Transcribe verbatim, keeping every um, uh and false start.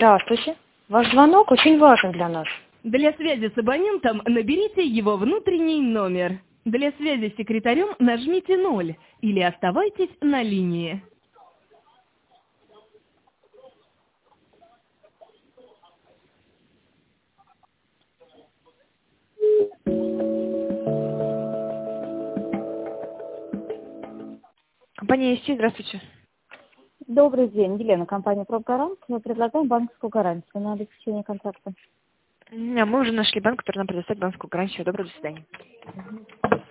Здравствуйте. Ваш звонок очень важен для нас. Для связи с абонентом наберите его внутренний номер. Для связи с секретарем нажмите ноль или оставайтесь на линии. Компания ИСТИ, здравствуйте. Добрый день, Елена, компания «Пробгарант». Мы предлагаем банковскую гарантию на обеспечение контракта. Мы уже нашли банк, который нам предоставит банковскую гарантию. Доброго, до свидания.